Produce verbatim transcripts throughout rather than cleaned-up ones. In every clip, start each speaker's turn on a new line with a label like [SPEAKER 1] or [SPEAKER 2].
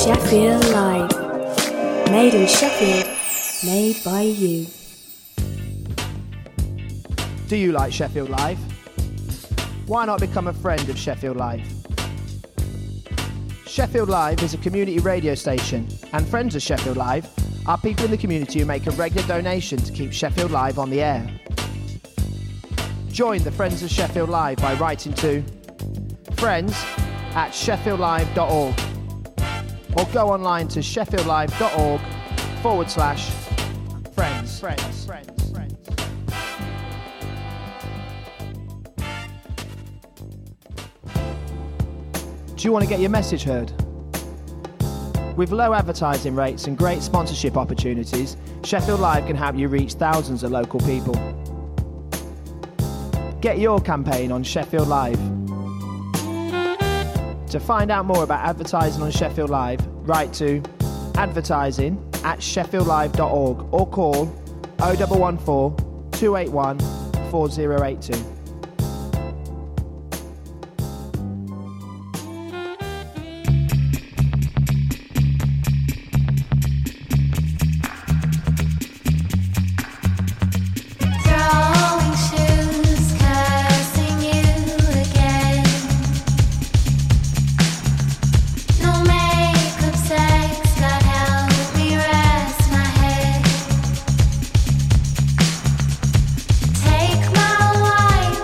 [SPEAKER 1] Sheffield Live. Made in Sheffield, made by you.
[SPEAKER 2] Do you like Sheffield Live? Why not become a friend of Sheffield Live? Sheffield Live is a community radio station, and friends of Sheffield Live are people in the community who make a regular donation to keep Sheffield Live on the air. Join the Friends of Sheffield Live by writing to friends at sheffield live dot org or go online to sheffieldlive.org forward slash friends. Friends. Friends. Friends. Do you want to get your message heard? With low advertising rates and great sponsorship opportunities, Sheffield Live can help you reach thousands of local people. Get your campaign on Sheffield Live. To find out more about advertising on Sheffield Live, write to advertising at sheffield live dot org or call oh one one four, two eight one, four oh eight two.
[SPEAKER 3] Take my wife.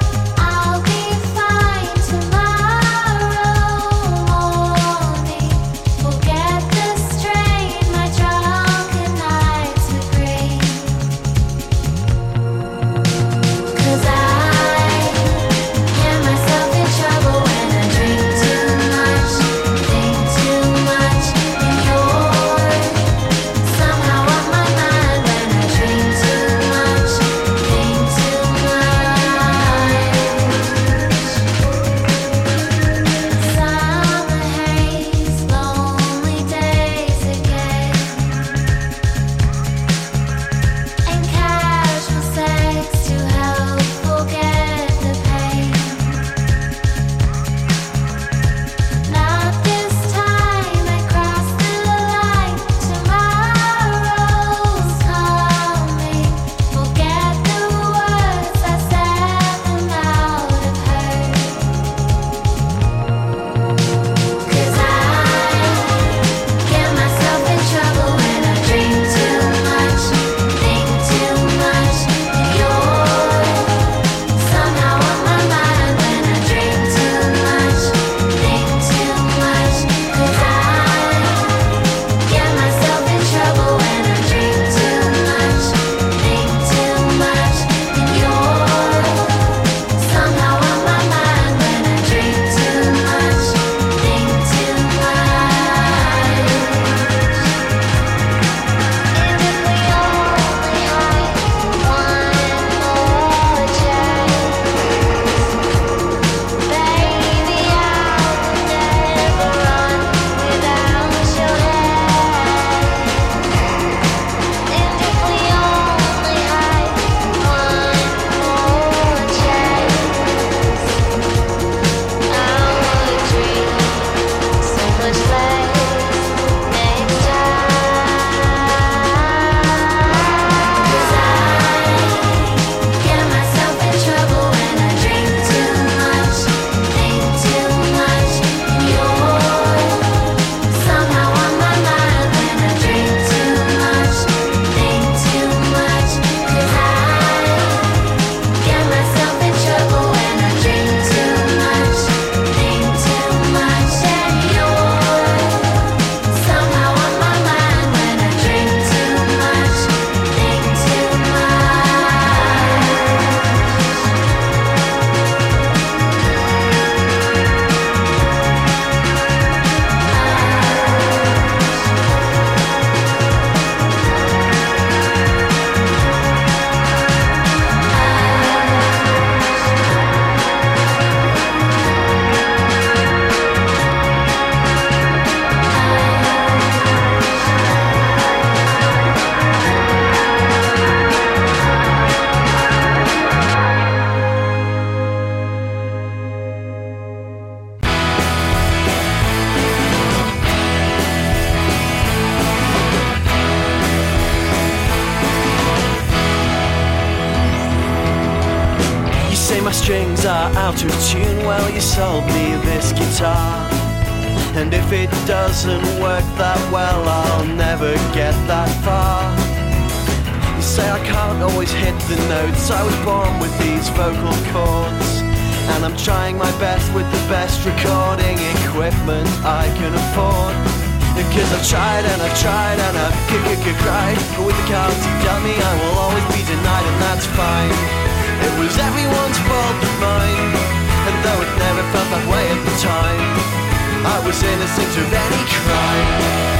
[SPEAKER 3] are out of tune, well, you sold me this guitar. And if it doesn't work that well, I'll never get that far. You say I can't always hit the notes, I was born with these vocal cords. And I'm trying my best with the best recording equipment I can afford. Cause I've tried and I've tried and I've c-c-c-cried, but with the cards you dealt me I will always be denied, and that's fine. It was everyone's fault but mine, and though it never felt that way at the time, I was innocent of any crime.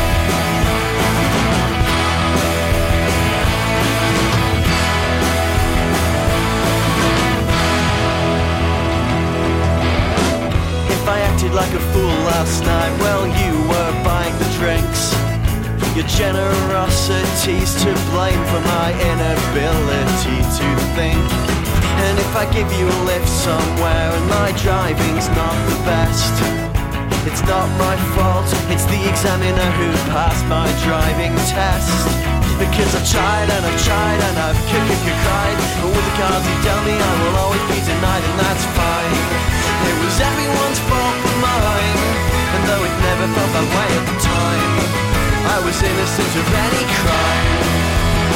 [SPEAKER 3] If I acted like a fool last night, well, you were buying the drinks. Your generosity's to blame for my inability to think. And if I give you a lift somewhere and my driving's not the best, it's not my fault, it's the examiner who passed my driving test. Because I've tried and I've tried and I've c-c-c-cried, but with the cards you dealt me I will always be denied, and that's fine. It was everyone's fault but mine, and though it never felt that way at the time, I was innocent of any crime.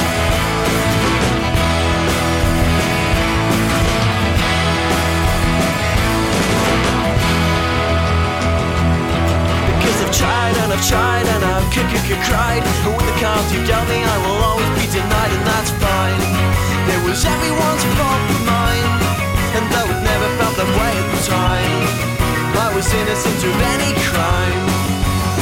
[SPEAKER 3] I've tried and I've tried and I've c-c-c-cried, but with the cards you dealt me I will always be denied, and that's fine. It was everyone's fault but mine, and though it never felt that way at the time, I was innocent of any crime.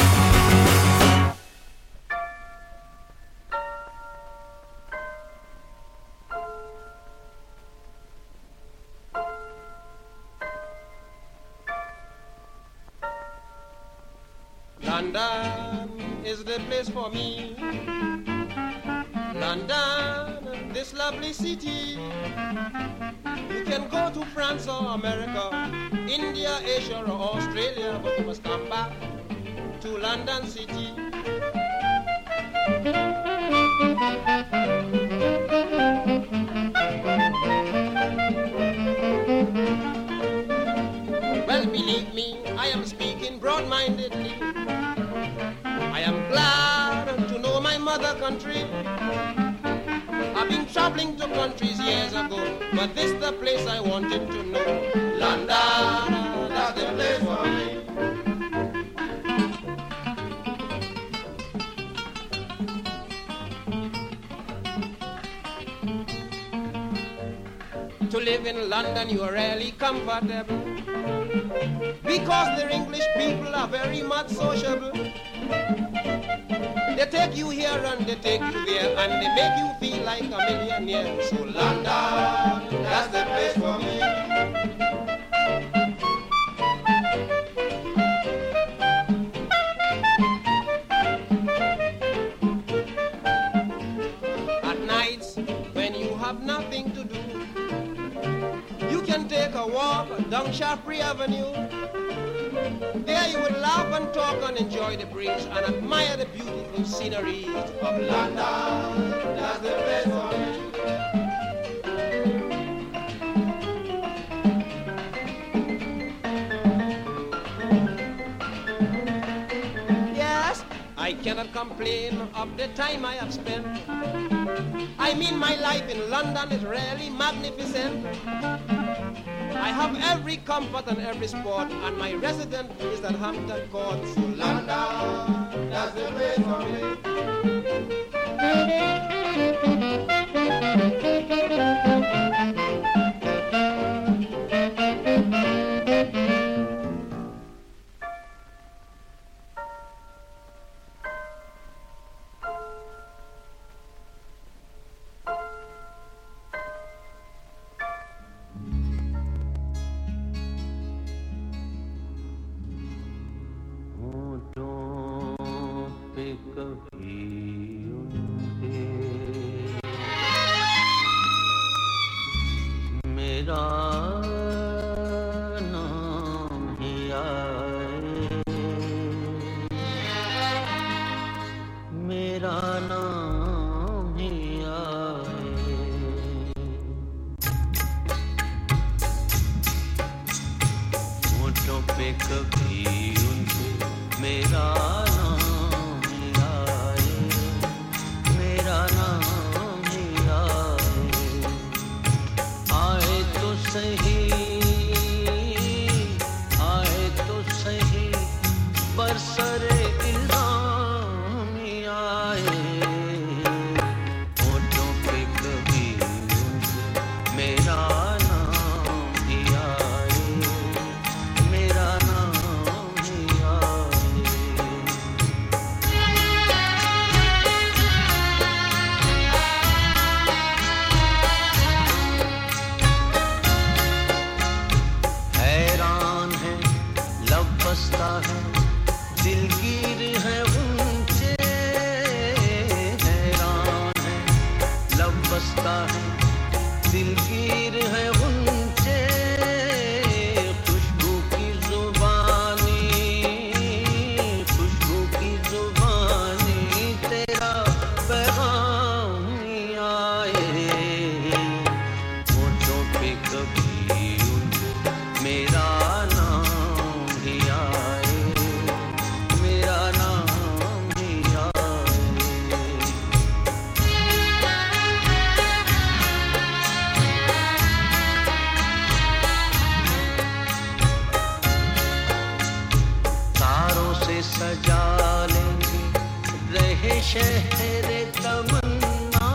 [SPEAKER 4] London is the place for me. London, this lovely city. You can go to France or America, India, Asia or Australia, but you must come back to London City. Well, believe me, I am speaking broad-mindedly. I am glad to know my mother country. I've been traveling to countries years ago, but this the place I wanted to know. London, that's the place for me. To live in London you are really comfortable, because the English people are very much sociable. They take you here and they take you there, and they make you feel like a millionaire. So London, that's the place for me. At nights, when you have nothing to do, you can take a walk down Shaftesbury Avenue. There you will laugh and talk and enjoy the breeze and admire the beautiful scenery of London. That's the place for me. Yes, I cannot complain of the time I have spent. I mean, my life in London is really magnificent. I have every comfort and every sport, and my residence is at Hampton Court. So London, that's the place for me.
[SPEAKER 3] शहर तमन्ना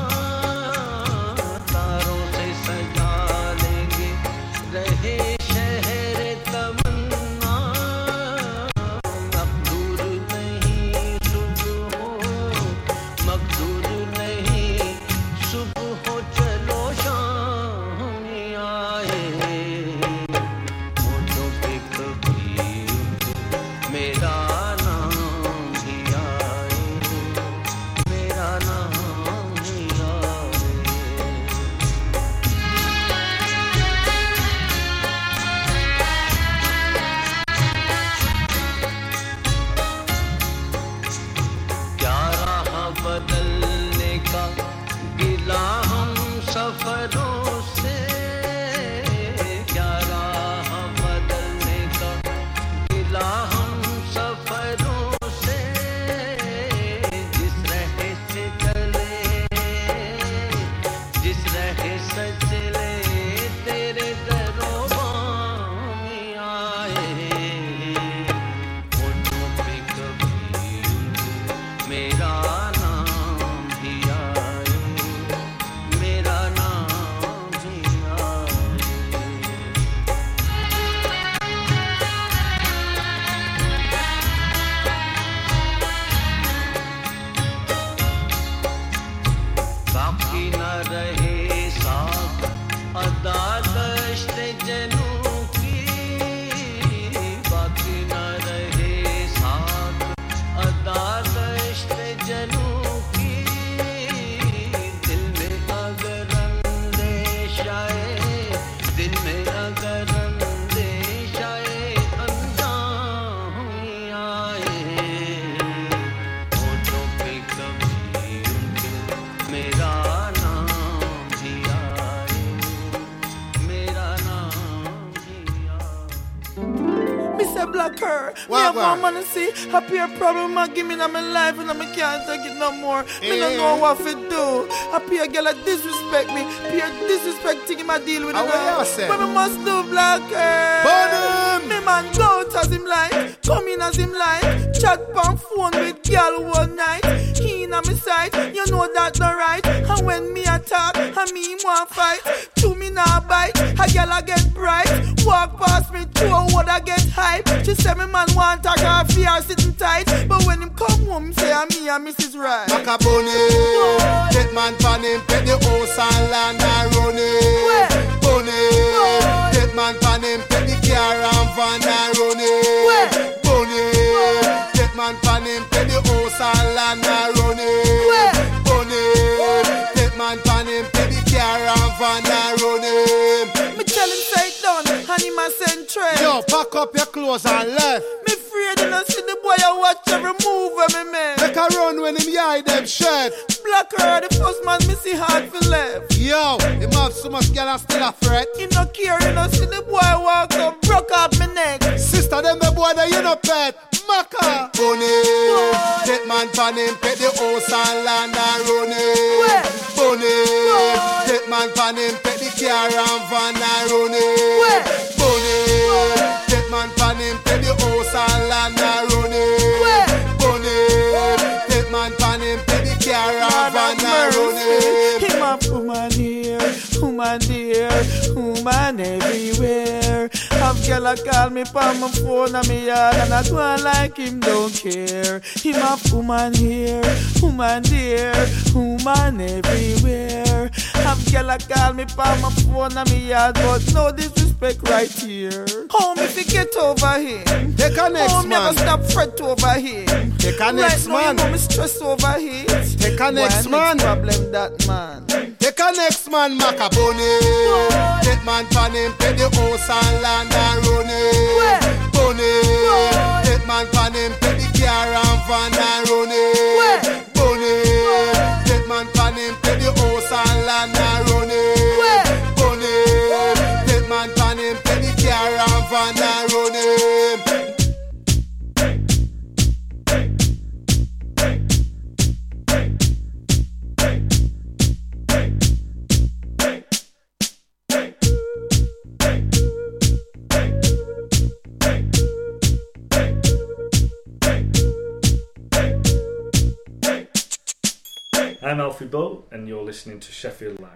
[SPEAKER 3] तारों से सजा लेंगे रहे शहर तमन्ना अब दूर नहीं सुबह हो मकदूर नहीं सुबह हो चलो शाम आए होठों पे कभी मेरा बदलने का गिला हम सफरों से क्या राह बदलने का गिला हम सफरों से जिस रहे से चले जिस रहे से चले तेरे दरोबार में आए होठों पे कभी मेरा बाकी न रहे साथ अदा दश्त जनू की बाकी न रहे साथ अदा दश्त जनू की दिल में अगर अंदेश आए दिल में अगर अंदेश आए अंजाम आए होठों पे कभी मेरा
[SPEAKER 5] Black her. Me have one man to see. Happy a problem I give me in my life and I can't take it no more. Me
[SPEAKER 6] Yeah.
[SPEAKER 5] don't know what to do. Happy a girl that disrespect me. Peer disrespecting him I deal with
[SPEAKER 6] Ah,
[SPEAKER 5] it.
[SPEAKER 6] what you say?
[SPEAKER 5] What me must do, Black her?
[SPEAKER 6] Burn him.
[SPEAKER 5] Me man go out as him like, come in as him like, chat on phone with girl one night. He in on me side, you know that not right. And when me attack, and me him want fight. To me now bite, a girl I get bright. Walk past me, throw a word I get hype. She say me man want a car fear sitting tight. But when him come home, him say I'm me and Missus Right.
[SPEAKER 6] Macaboni, get man pan him, pet the house and land and run it. Bunny, get man pan him, pet the car and van and run it. Bunny, get man pan him, pet the house and land and run it. Bunny, get man pan him, pet the car and van and run it.
[SPEAKER 5] Me tell him say it done, and him a send trade.
[SPEAKER 6] Yo, pack up your clothes and left.
[SPEAKER 5] Me afraid you don't see the boy I watch every move of me man.
[SPEAKER 6] Make a run when him hide them shirt.
[SPEAKER 5] Black her, the first man me see hard for left.
[SPEAKER 6] Yo, him have so much girl and still a fret.
[SPEAKER 5] He no care, you don't see the boy walk up, broke up me neck.
[SPEAKER 6] Sister, them the boy that you no pet. Maka. Bunny, get man pan him, pet the house and land and run it. Bunny, get man pan him, pet the car and van and run it. Bunny, get man pan him, pet the house and land and run it. Bunny, get man pan him, pet the car and van and run it.
[SPEAKER 5] Him a woman here, woman there, woman everywhere. Have girl a call me pa my phone and me yard and I go on like him don't care. Him a woman here, woman there, woman everywhere. Have girl a call me pa my phone and me yard but no disrespect right here. How me fi get over him?
[SPEAKER 6] Take a next
[SPEAKER 5] How me
[SPEAKER 6] man.
[SPEAKER 5] ever stop fret over him?
[SPEAKER 6] Take a next
[SPEAKER 5] right now,
[SPEAKER 6] man.
[SPEAKER 5] you know me stress over it.
[SPEAKER 6] Take a next
[SPEAKER 5] Why
[SPEAKER 6] man.
[SPEAKER 5] problem that man.
[SPEAKER 6] Take a next man, Macaboni. Get man pan him, pet the house and land and run it. Bunny, get man pan him, pet the car and van and run it. Bunny, get man pan him, pet the house and land and run it. Bunny, get man pan him, pet the car and van and run it.
[SPEAKER 7] I'm Alfie Bow, and you're listening to Sheffield Live.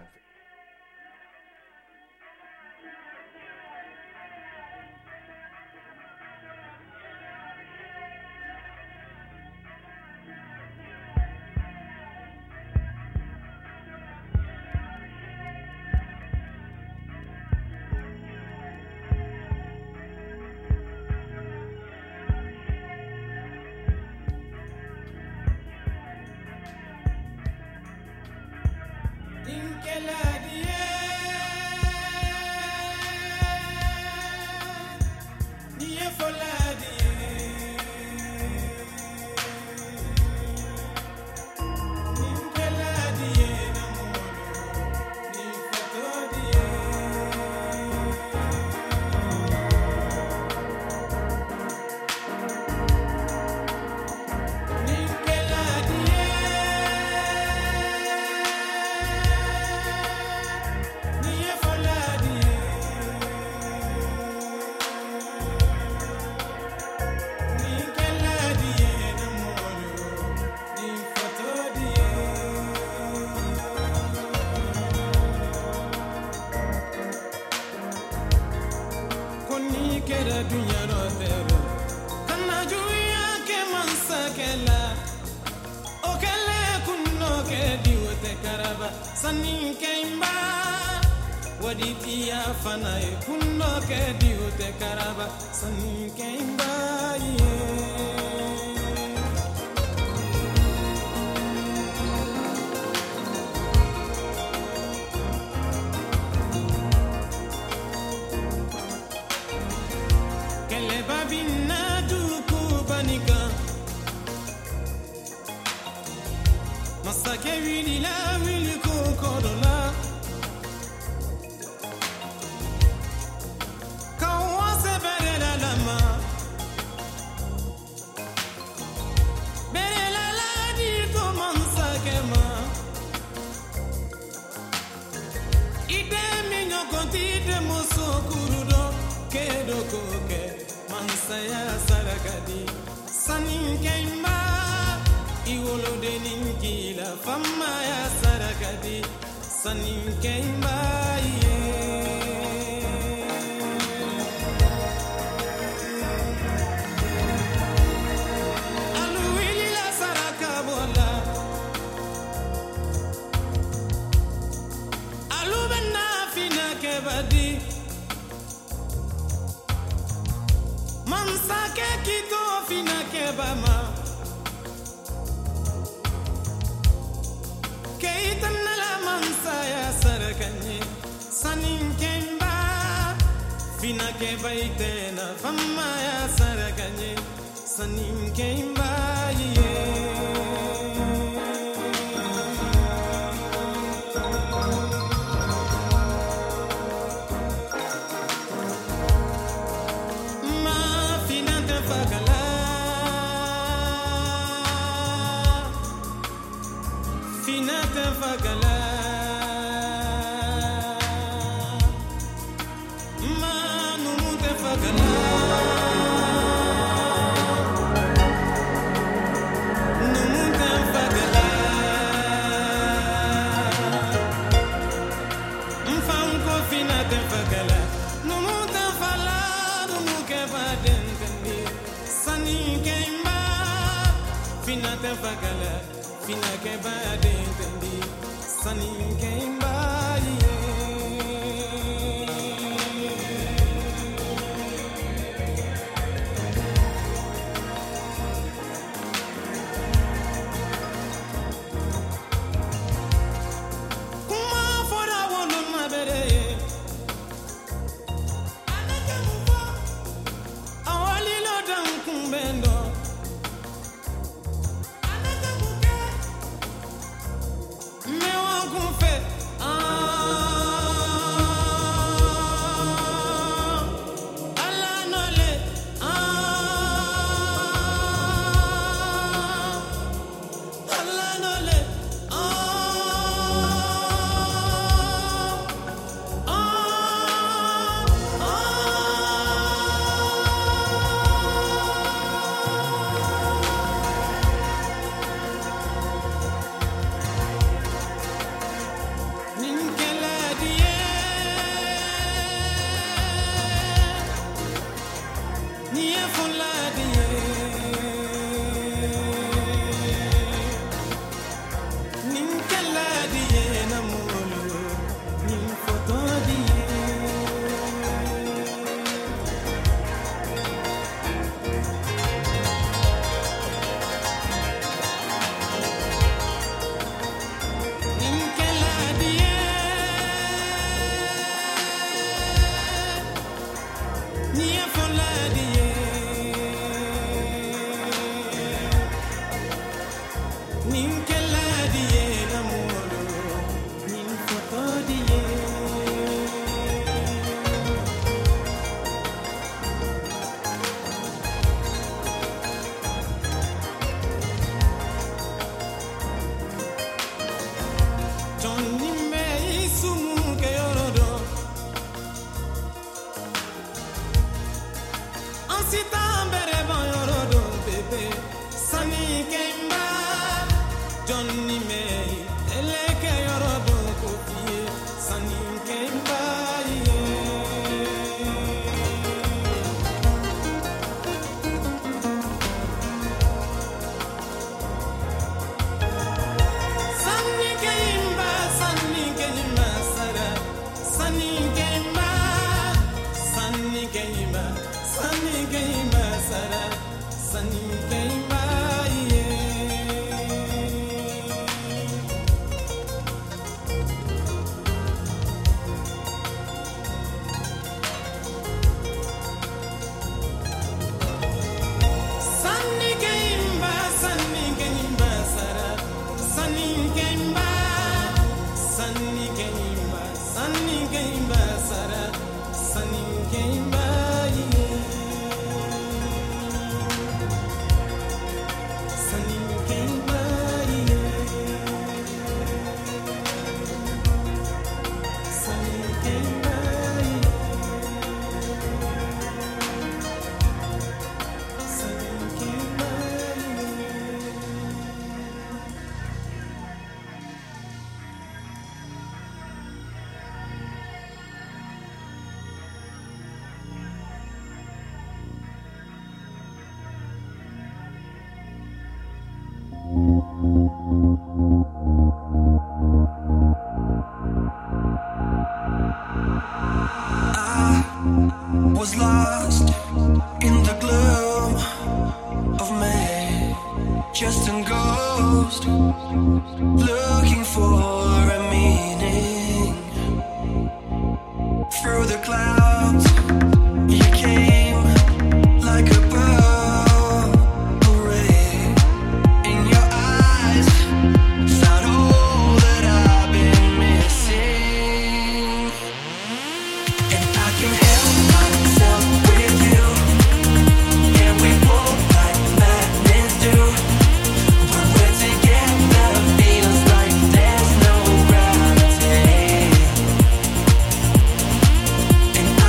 [SPEAKER 8] Ah Was lost in the gloom of May, just a ghost looking for a meaning. Through the clouds you came like a purple ray. In your eyes found all that I've been missing, and I can help myself with you, and we both like madness do. When we're together, feels like there's no gravity, and I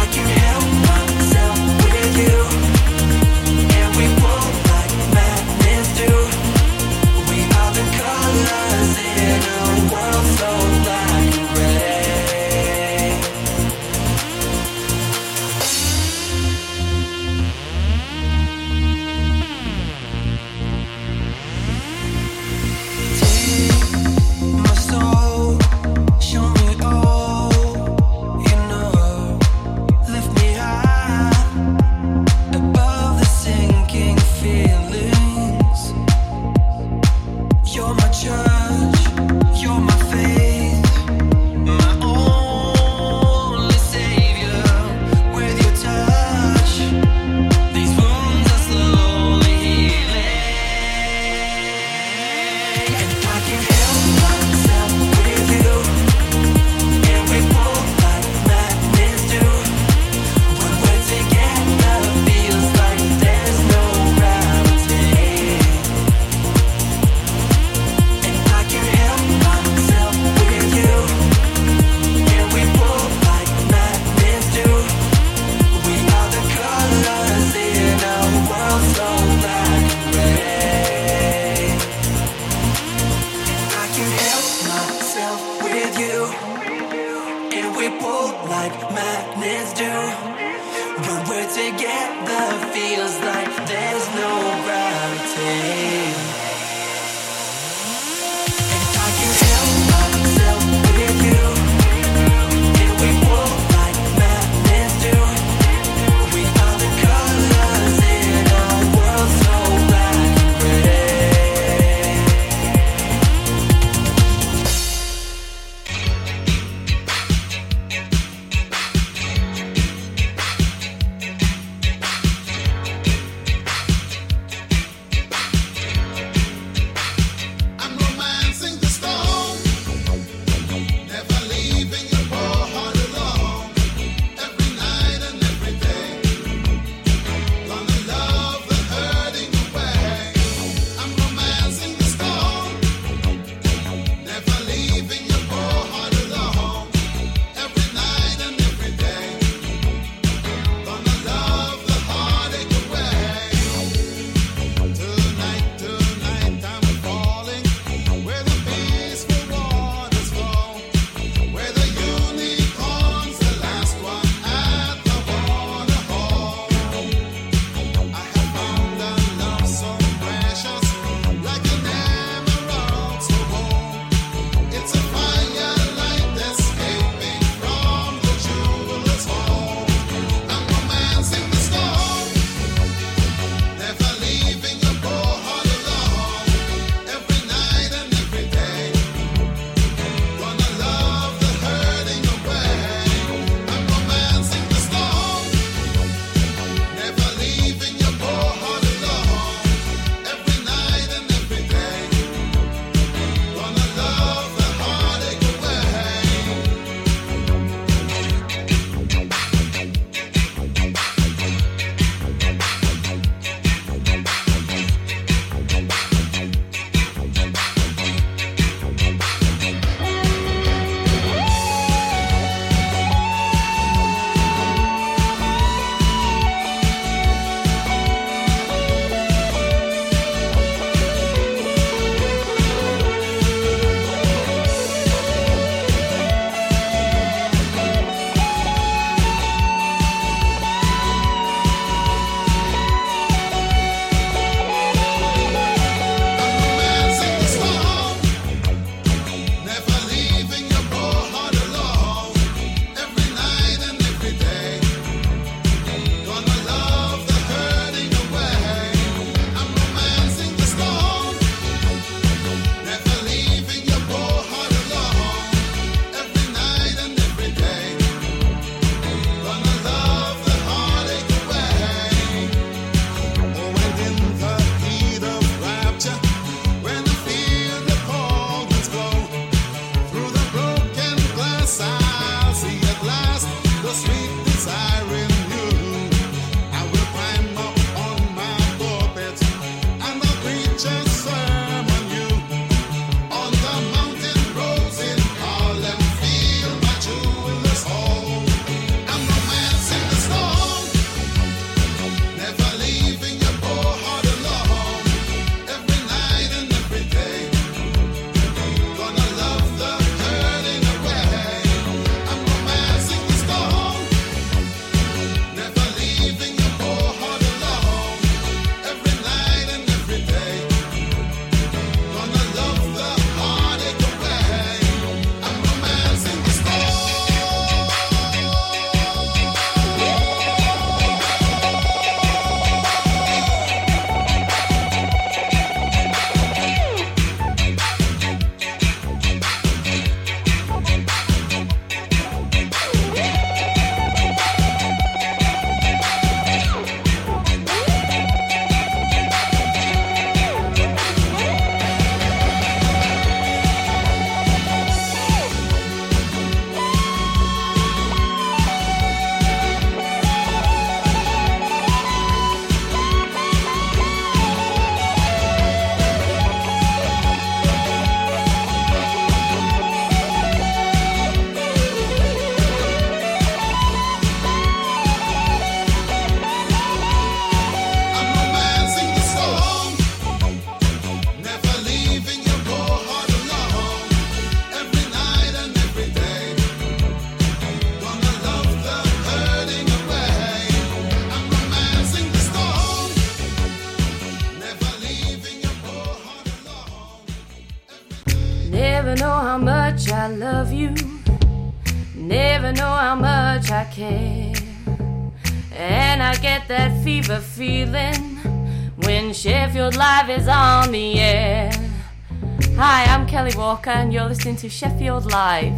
[SPEAKER 9] Never know how much I love you, never know how much I care. And I get that fever feeling when Sheffield Live is on the air. Hi, I'm Kelly Walker and you're listening to Sheffield Live.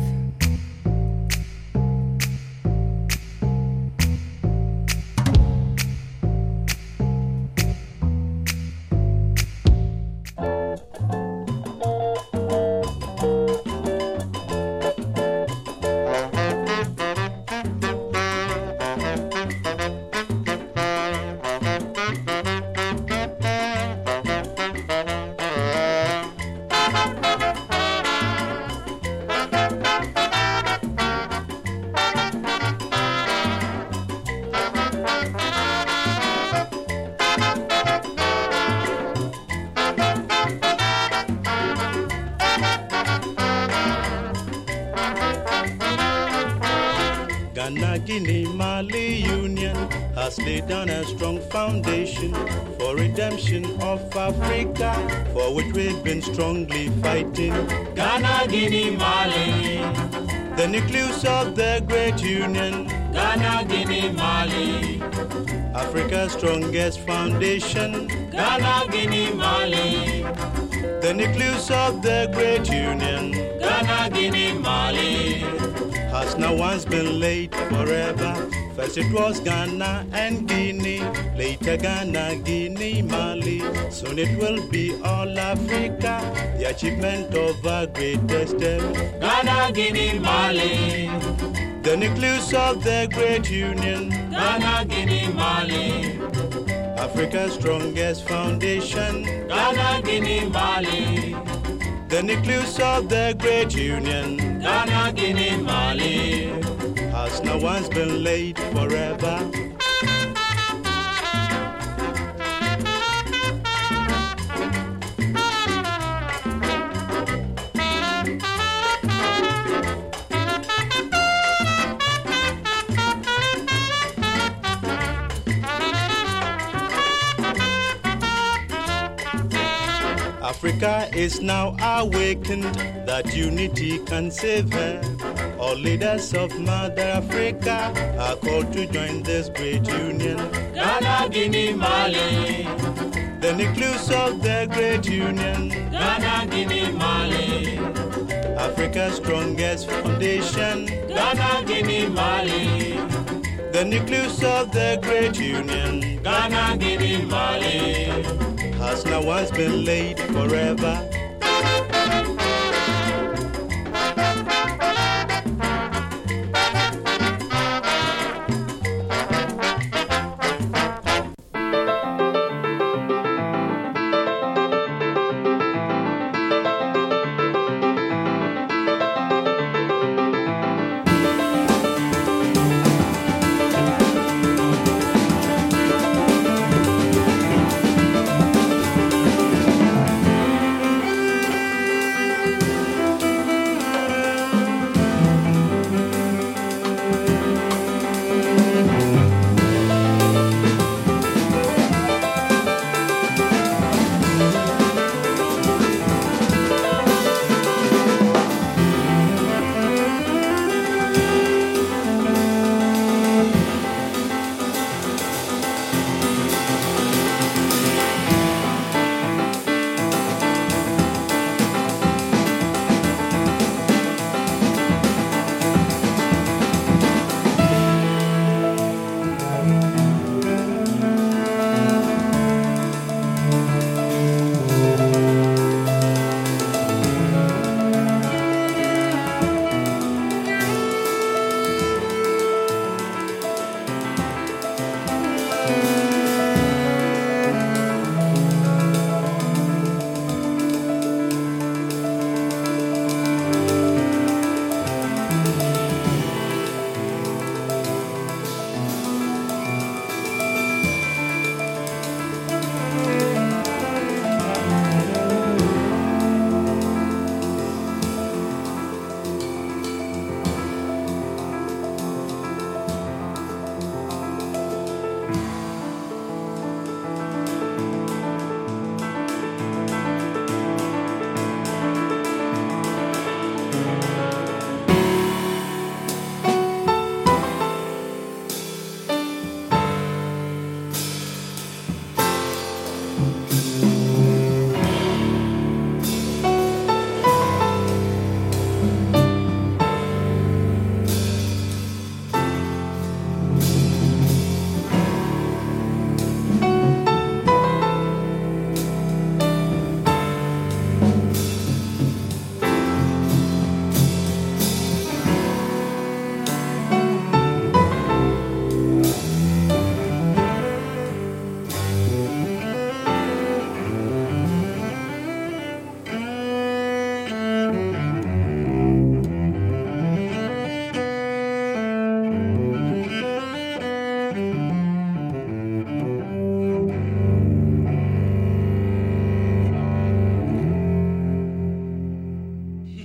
[SPEAKER 10] Ghana, Guinea, Mali Union has laid down a strong foundation for redemption of Africa, for which we've been strongly fighting.
[SPEAKER 11] Ghana, Guinea, Mali,
[SPEAKER 10] the nucleus of the great union.
[SPEAKER 11] Ghana, Guinea, Mali,
[SPEAKER 10] Africa's strongest foundation.
[SPEAKER 11] Ghana, Guinea, Mali,
[SPEAKER 10] the nucleus of the great union.
[SPEAKER 11] Ghana, Guinea, Mali,
[SPEAKER 10] has now once been laid forever. First it was Ghana and Guinea, later Ghana, Guinea, Mali. Soon it will be all Africa, the achievement of our greatest step.
[SPEAKER 11] Ghana, Guinea, Mali,
[SPEAKER 10] the nucleus of the great union.
[SPEAKER 11] Ghana, Guinea, Mali,
[SPEAKER 10] Africa's strongest foundation.
[SPEAKER 11] Ghana, Guinea, Mali,
[SPEAKER 10] the nucleus of the great union.
[SPEAKER 11] Ghana, Guinea, Mali,
[SPEAKER 10] has now once been laid forever. Africa is now awakened that unity can save her. All leaders of Mother Africa are called to join this great union.
[SPEAKER 11] Ghana, Guinea, Mali,
[SPEAKER 10] the nucleus of the great union.
[SPEAKER 11] Ghana, Guinea, Mali,
[SPEAKER 10] Africa's strongest foundation.
[SPEAKER 11] Ghana, Guinea, Mali,
[SPEAKER 10] the nucleus of the great union.
[SPEAKER 11] Ghana, Guinea, Mali,
[SPEAKER 10] has now once been laid forever.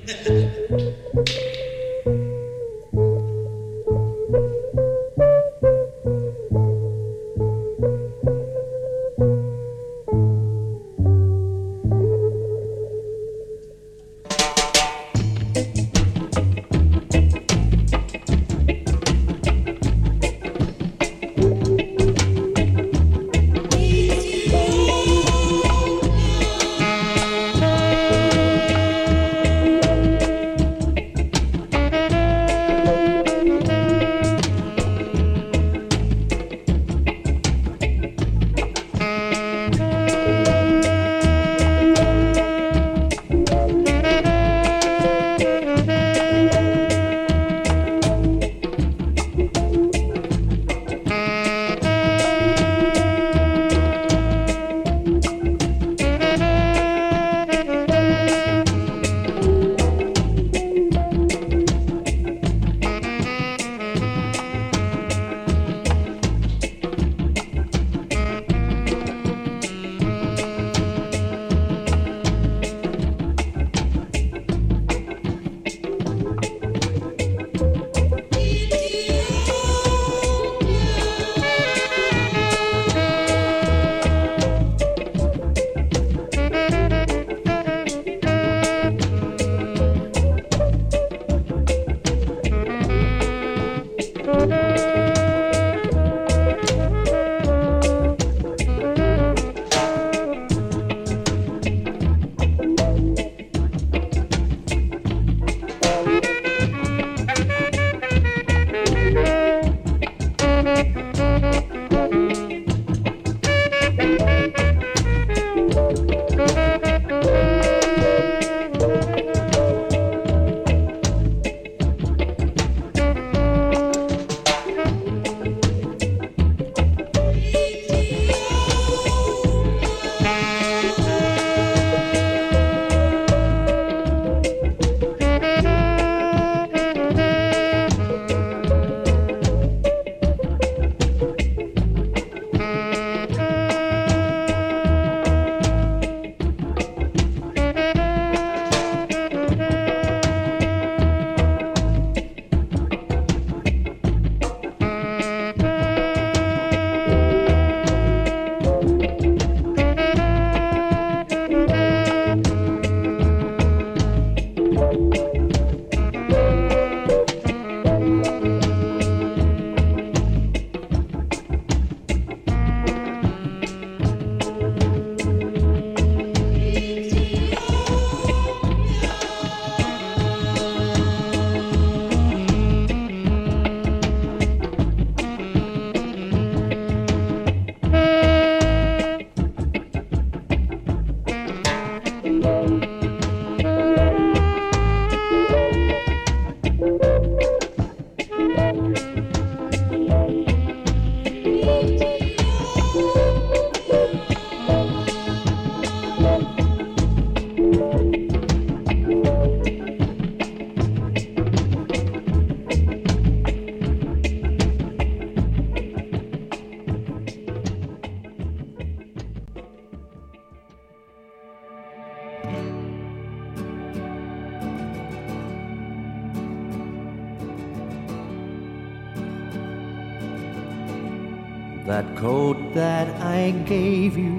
[SPEAKER 12] That coat that I gave you,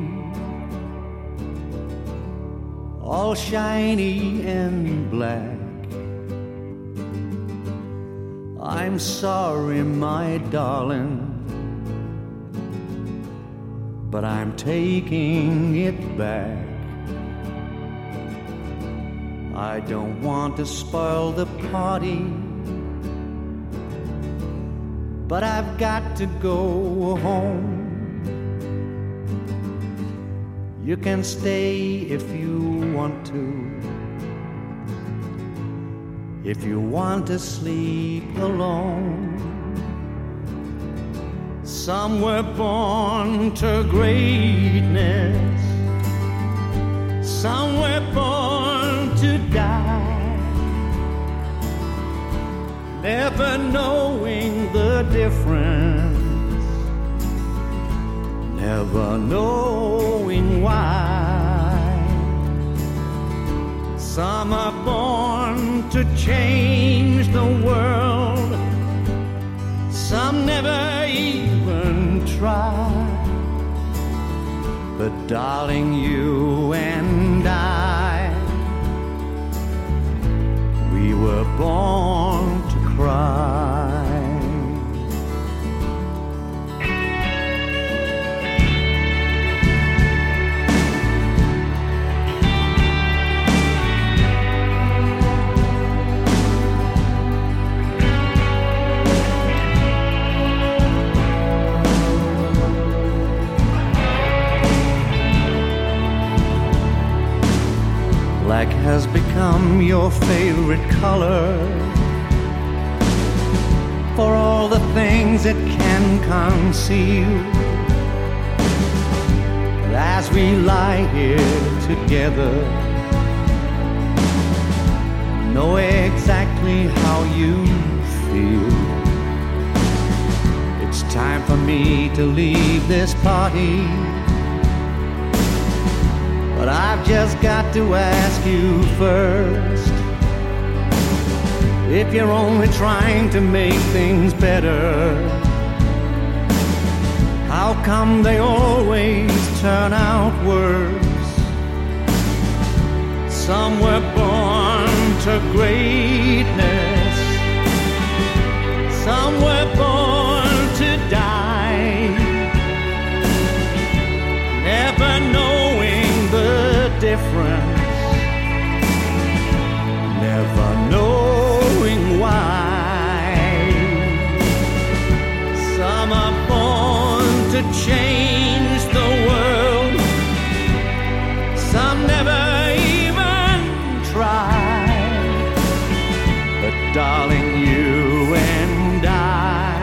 [SPEAKER 12] all shiny and black. I'm sorry, my darling, but I'm taking it back. I don't want to spoil the party, but I've got to go home. You can stay if you want to, if you want to sleep alone. Some were born to greatness, some were born to die, never knowing the difference, never knowing why. Some are born to change the world. Some never even try. But darling, you and I, we were born to cry. Black has become your favorite color for all the things it can conceal. But as we lie here together, I know exactly how you feel. It's time for me to leave this party, but I've just got to ask you first, if you're only trying to make things better, how come they always turn out worse? Some were born to greatness, some were born to die, never knowing the difference, never knowing why. Some are born to change the world, some never even try. But darling, you and I,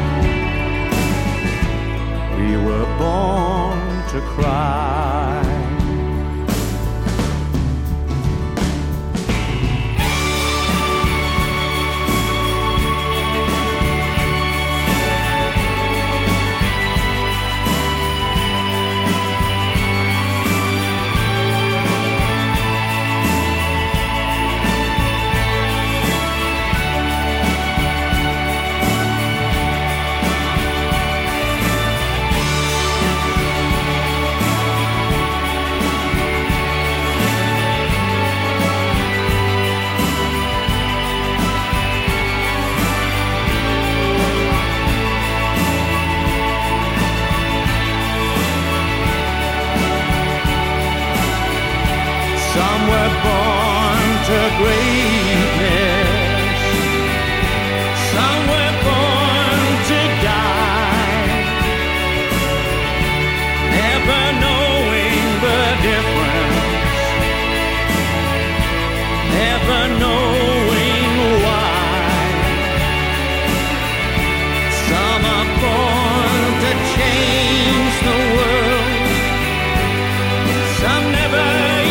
[SPEAKER 12] we were born to cry. Some were born to greatness, some were born to die, never knowing the difference, never knowing why. Some are born to change the world, some never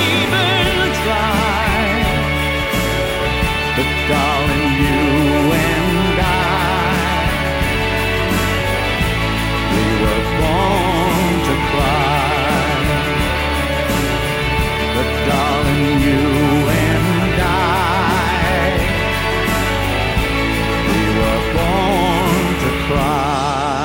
[SPEAKER 12] try. But darling, you and I, we were born to cry. But darling, you and I, we were born to cry.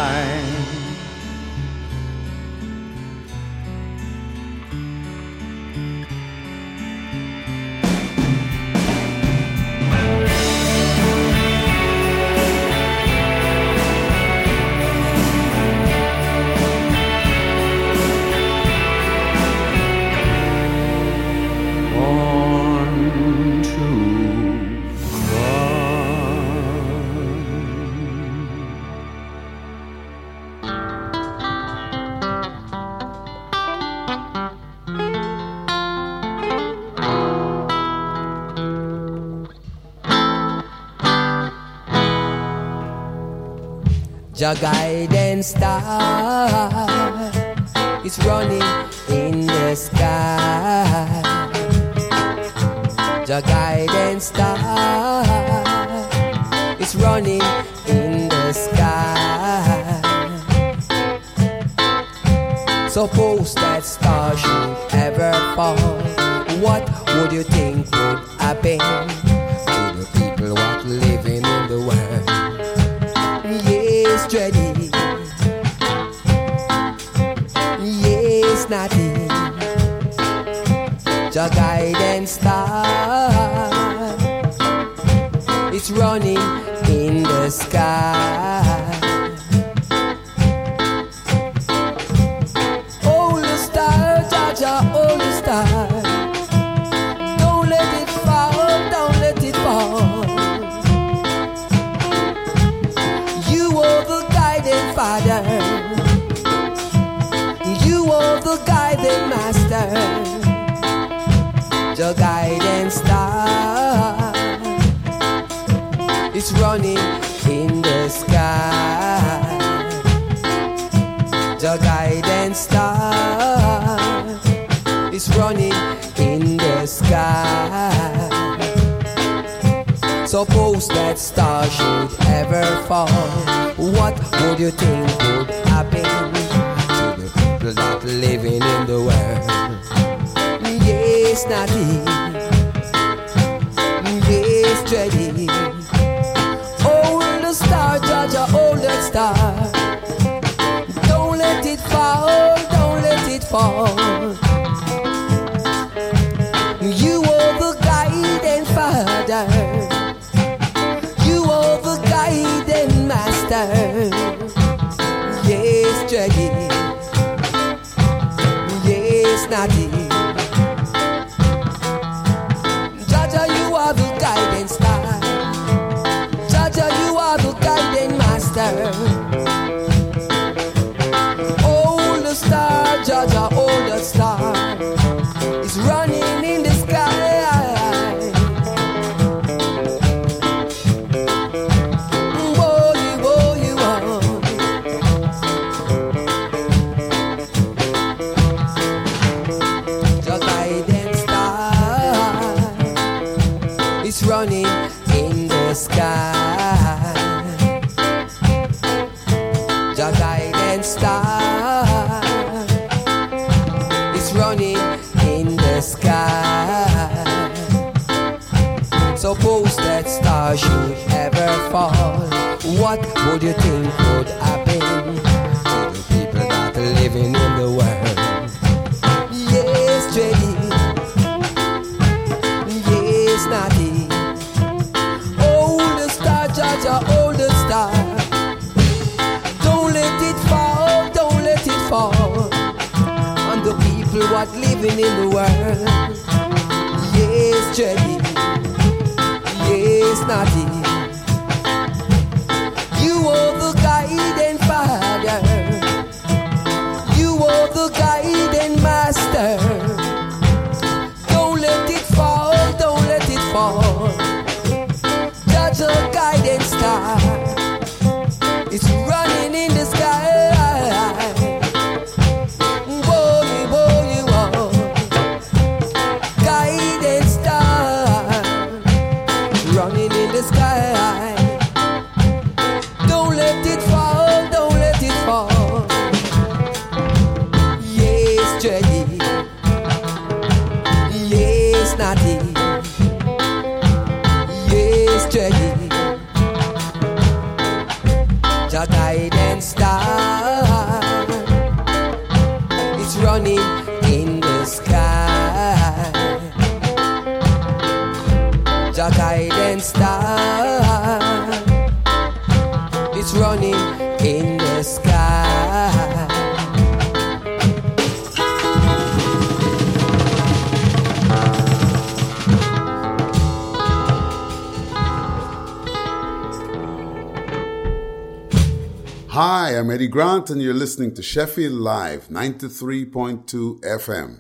[SPEAKER 13] Your guidance star is running in the sky. Your guidance star is running in the sky. Suppose that star should ever fall, what would you think would happen to the people what living in the world? Yes, dready. Yes, naughty. Your guidance star, it's running in the sky. Hold the star, Jaja, hold the star. Don't let it fall, don't let it fall. You are the guiding Father. You are the guiding Master. Your guidance star, it's running in the sky. Your guidance star, it's running in the sky. Suppose that star should ever fall, what would you think would happen to the people that living in the world? Yes, naughty. Yes, dready. Hold the star, Jaja, hold that star. Don't let it fall, don't let it fall. You are the guiding Father. You are the guiding Master. Yes, dready. Yes, naughty. Hold the star, Jaja, hold the star. It's running in the sky. Boy, boy, boy. Your guiding star, it's running in the sky. Your guidance star, it's running in the sky. Suppose that star should ever fall, what would you think would happen to the people that are living in the world? Yes, dready. Yes, naughty. Hold the star, Jaja, hold the star. Fall on the people what living in the world. Yes, dready. Yes, naughty. You are the guiding Father. You are the guiding Master. Don't let it fall, don't let it fall. That's a guiding star. It's running in the sky. Your guidance star, it's running in the sky. Your guidance star, it's running in the sky.
[SPEAKER 14] Hi, I'm Eddie Grant, and you're listening to Sheffield Live, ninety-three point two F M.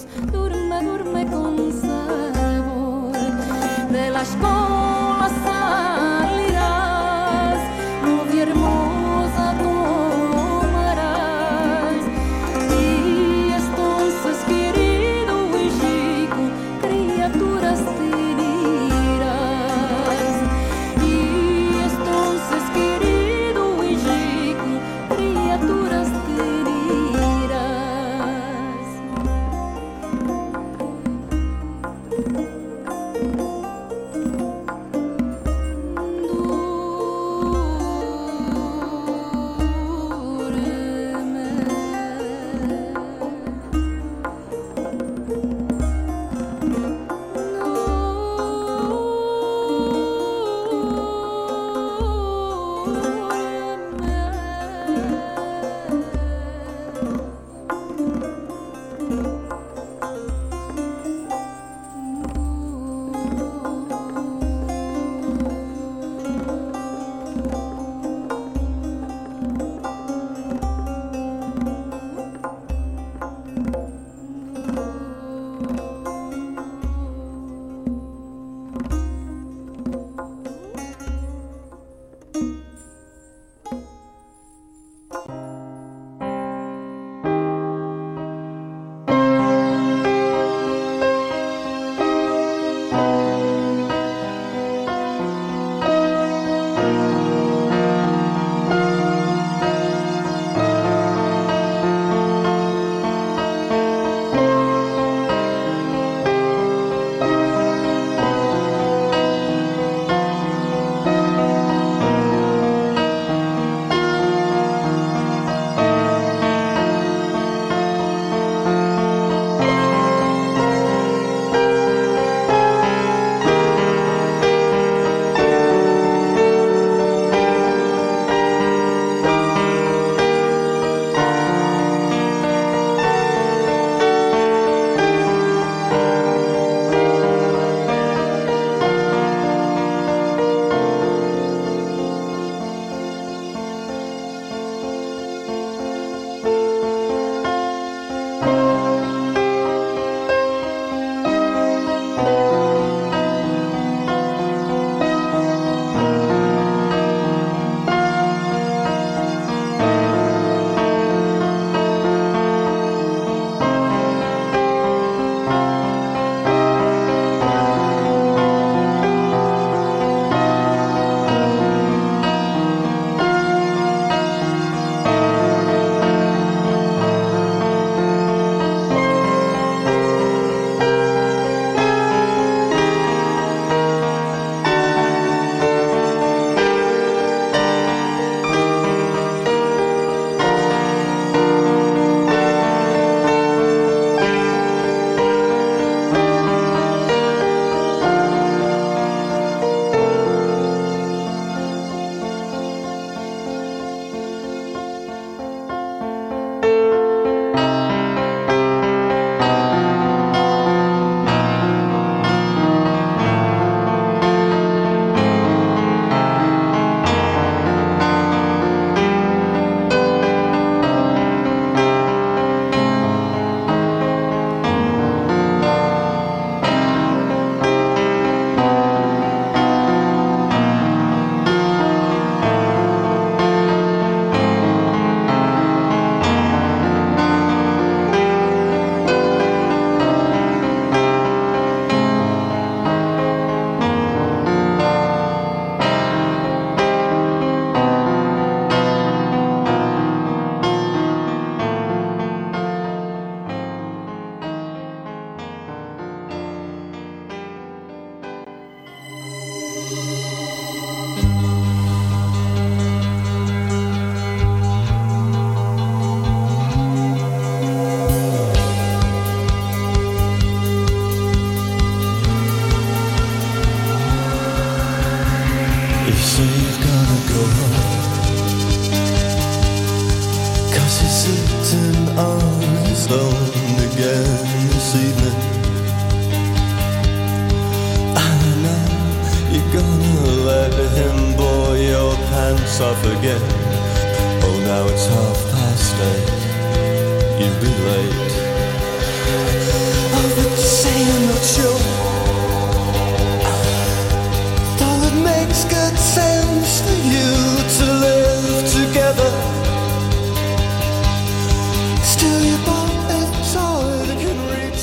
[SPEAKER 9] Dios, duerme, duerme con sabor. De la escuela salirás, novia hermosa tomarás. Y entonces, querido Chico, criaturas te dirás. Y entonces, querido Chico, criaturas te dirás.
[SPEAKER 3] alone again this evening. I know you're gonna let him blow your pants off again. Oh, now it's half past eight, you'll be late.
[SPEAKER 15] show.